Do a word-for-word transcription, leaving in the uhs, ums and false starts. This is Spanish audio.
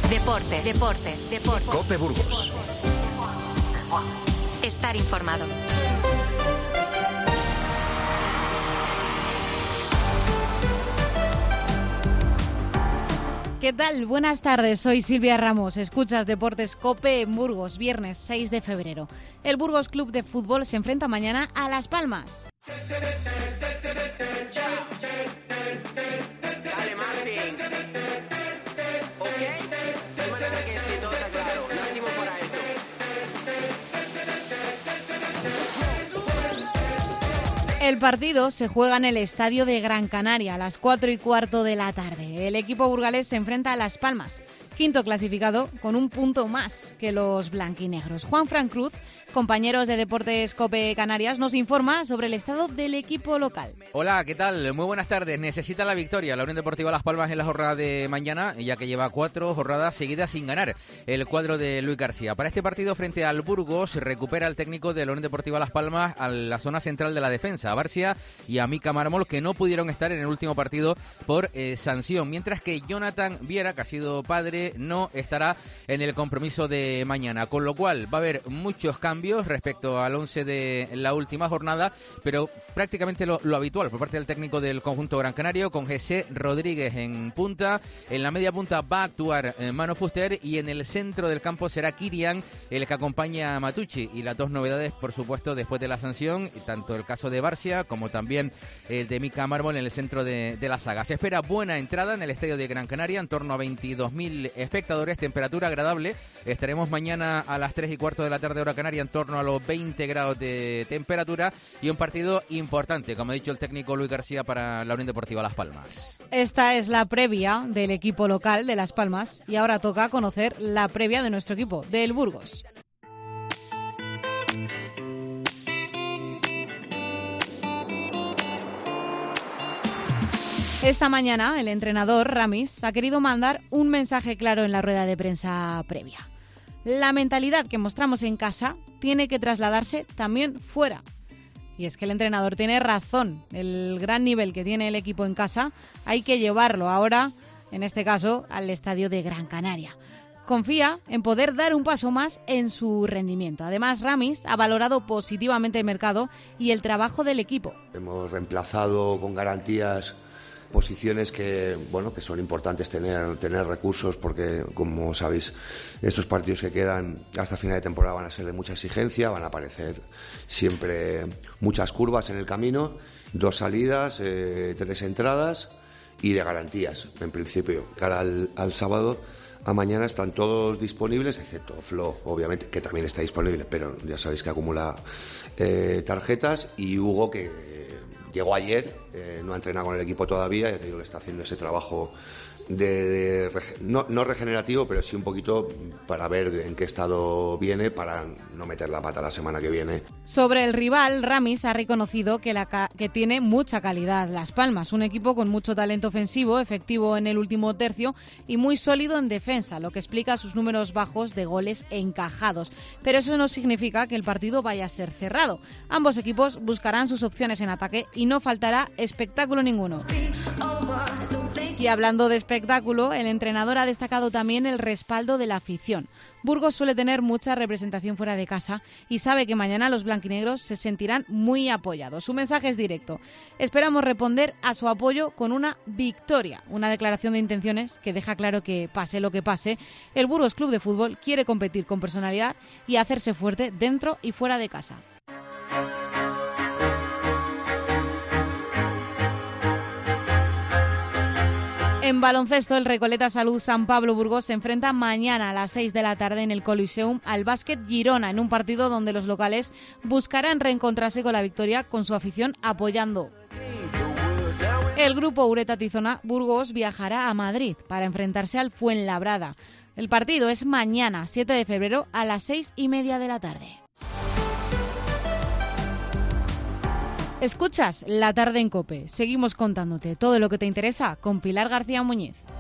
Deportes, deportes, deportes. COPE Burgos. Estar informado. ¿Qué tal? Buenas tardes, soy Silvia Ramos. Escuchas Deportes COPE en Burgos, viernes seis de febrero. El Burgos Club de Fútbol se enfrenta mañana a Las Palmas. El partido se juega en el estadio de Gran Canaria a las cuatro y cuarto de la tarde. El equipo burgalés se enfrenta a Las Palmas, quinto clasificado con un punto más que los blanquinegros. Juanfran Cruz, compañeros de Deportes COPE Canarias, nos informa sobre el estado del equipo local. Hola, ¿qué tal? Muy buenas tardes. Necesita la victoria la Unión Deportiva Las Palmas en la jornada de mañana, ya que lleva cuatro jornadas seguidas sin ganar el cuadro de Luis García. Para este partido frente al Burgos recupera el técnico de la Unión Deportiva Las Palmas a la zona central de la defensa, a Barcia y a Mica Mármol, que no pudieron estar en el último partido por eh, sanción, mientras que Jonathan Viera, que ha sido padre, no estará en el compromiso de mañana, con lo cual va a haber muchos cambios respecto al once de la última jornada, pero prácticamente lo, lo habitual por parte del técnico del conjunto gran canario, con José Rodríguez en punta. En la media punta va a actuar eh, Mano Fuster, y en el centro del campo será Kirian el que acompaña a Matucci. Y las dos novedades, por supuesto, después de la sanción, tanto el caso de Barcia como también el de Mica Mármol en el centro de, de la saga. Se espera buena entrada en el estadio de Gran Canaria, en torno a veintidós mil espectadores, temperatura agradable. Estaremos mañana a las tres y cuarto de la tarde hora canaria en torno a los veinte grados de temperatura, y un partido importante, como ha dicho el técnico Luis García, para la Unión Deportiva Las Palmas. Esta es la previa del equipo local de Las Palmas, y ahora toca conocer la previa de nuestro equipo, del Burgos. Esta mañana el entrenador Ramis ha querido mandar un mensaje claro en la rueda de prensa previa. La mentalidad que mostramos en casa tiene que trasladarse también fuera. Y es que el entrenador tiene razón. El gran nivel que tiene el equipo en casa hay que llevarlo ahora, en este caso, al estadio de Gran Canaria. Confía en poder dar un paso más en su rendimiento. Además, Ramis ha valorado positivamente el mercado y el trabajo del equipo. Hemos reemplazado con garantías posiciones que, bueno, que son importantes tener, tener recursos, porque, como sabéis, estos partidos que quedan hasta final de temporada van a ser de mucha exigencia, van a aparecer siempre muchas curvas en el camino, dos salidas, eh, tres entradas y de garantías, en principio. Cara al, al sábado, a mañana están todos disponibles, excepto Flo, obviamente, que también está disponible, pero ya sabéis que acumula eh, tarjetas, y Hugo, que llegó ayer, eh, no ha entrenado con el equipo todavía, ya te digo que está haciendo ese trabajo de, de no, no regenerativo, pero sí un poquito para ver en qué estado viene, para no meter la pata la semana que viene. Sobre el rival, Ramis ha reconocido que, la, que tiene mucha calidad Las Palmas, un equipo con mucho talento ofensivo, efectivo en el último tercio y muy sólido en defensa, lo que explica sus números bajos de goles encajados. Pero eso no significa que el partido vaya a ser cerrado. Ambos equipos buscarán sus opciones en ataque y no faltará espectáculo ninguno. Y hablando de espectáculo, el entrenador ha destacado también el respaldo de la afición. Burgos suele tener mucha representación fuera de casa y sabe que mañana los blanquinegros se sentirán muy apoyados. Su mensaje es directo. Esperamos responder a su apoyo con una victoria. Una declaración de intenciones que deja claro que, pase lo que pase, el Burgos Club de Fútbol quiere competir con personalidad y hacerse fuerte dentro y fuera de casa. En baloncesto, el Recoleta Salud San Pablo Burgos se enfrenta mañana a las seis de la tarde en el Coliseum al Básquet Girona, en un partido donde los locales buscarán reencontrarse con la victoria con su afición apoyando. El grupo Ureta Tizona Burgos viajará a Madrid para enfrentarse al Fuenlabrada. El partido es mañana, siete de febrero, a las seis y media de la tarde. Escuchas La Tarde en COPE. Seguimos contándote todo lo que te interesa con Pilar García Muñiz.